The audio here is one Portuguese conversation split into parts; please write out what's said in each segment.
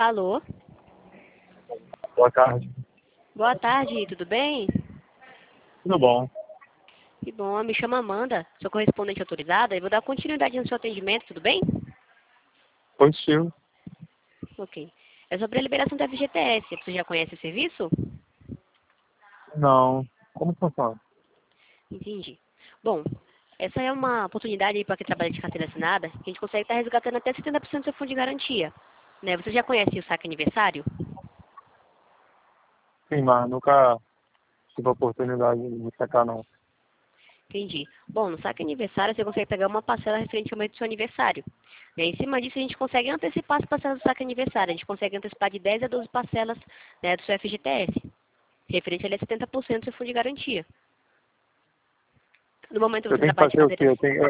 Alô? Boa tarde. Boa tarde, tudo bem? Tudo bom? Que bom, me chamo Amanda, sou correspondente autorizada e vou dar continuidade no seu atendimento, tudo bem? Positivo. Ok. É sobre a liberação da FGTS, você já conhece o serviço? Não. Como funciona? Entendi. Bom, essa é uma oportunidade aí para quem trabalha de carteira assinada, que a gente consegue estar resgatando até 70% do seu fundo de garantia. Né? Você já conhece o saque aniversário? Sim, mas nunca tive a oportunidade de sacar, não. Entendi. Bom, no saque aniversário você consegue pegar uma parcela referente ao mês do seu aniversário. E aí, em cima disso, a gente consegue antecipar as parcelas do saque aniversário. A gente consegue antecipar de 10 a 12 parcelas, né, do seu FGTS. Referente ali a 70% do seu fundo de garantia. No momento Eu você tenho que trabalha de fazer o quê? carteira... Eu tenho...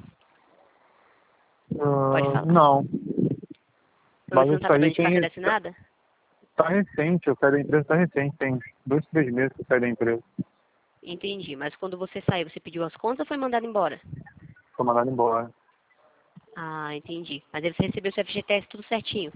Pode falar. Não. No momento Mas você não isso está aí trabalhando de tem... carteira assinada? Tá recente, eu saí da empresa, tá recente. Tem 2, 3 meses que eu saí da empresa. Entendi. Mas quando você saiu, você pediu as contas ou foi mandado embora? Tô mandado embora. Ah, entendi. Mas aí você recebeu seu FGTS tudo certinho.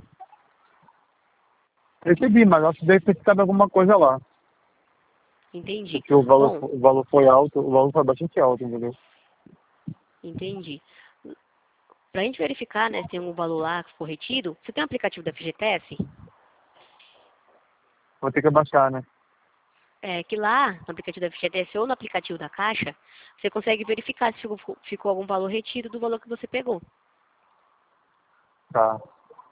Recebi, mas acho que deve ter ficado alguma coisa lá. Entendi. Porque Bom, o valor foi alto, o valor foi bastante alto, entendeu? entendi. Para a gente verificar, né, se tem algum valor lá que for retido, você tem um aplicativo da FGTS? Vou ter que abaixar, né? É, que lá, no aplicativo da FGTS ou no aplicativo da Caixa, você consegue verificar se ficou algum valor retido do valor que você pegou. Tá.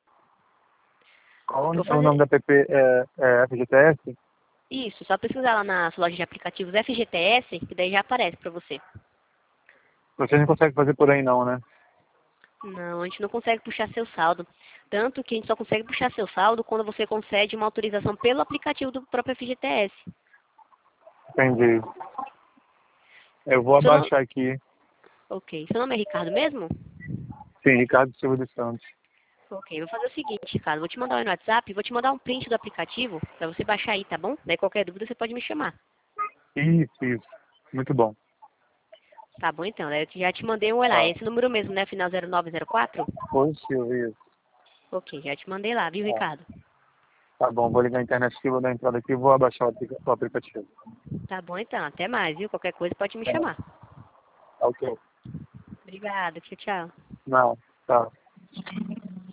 Qual Eu vou é o nome fazer da app? É FGTS? isso, só pesquisar lá na sua loja de aplicativos FGTS, que daí já aparece para você. Você não consegue fazer por aí não, né? Não, a gente não consegue puxar seu saldo. Tanto que a gente só consegue puxar seu saldo quando você concede uma autorização pelo aplicativo do próprio FGTS. Entendi. Eu vou Seu nome... abaixar aqui. Ok. Seu nome é Ricardo mesmo? Sim, Ricardo Silva dos Santos. Ok, vou fazer o seguinte, Ricardo. Vou te mandar no WhatsApp e vou te mandar um print do aplicativo para você baixar aí, tá bom? Daí qualquer dúvida você pode me chamar. Isso. Muito bom. Tá bom, então. Daí eu já te mandei um olhar. Tá. É esse número mesmo, né? Final 0904? Positivo, isso. Ok, já te mandei lá, viu, Tá. Ricardo? Tá bom, vou ligar a internet aqui, vou dar entrada aqui e vou abaixar o aplicativo. Tá bom, então. Até mais, viu? Qualquer coisa pode me Tá. chamar. Ok. Obrigada. Tchau, tchau. Não, tá.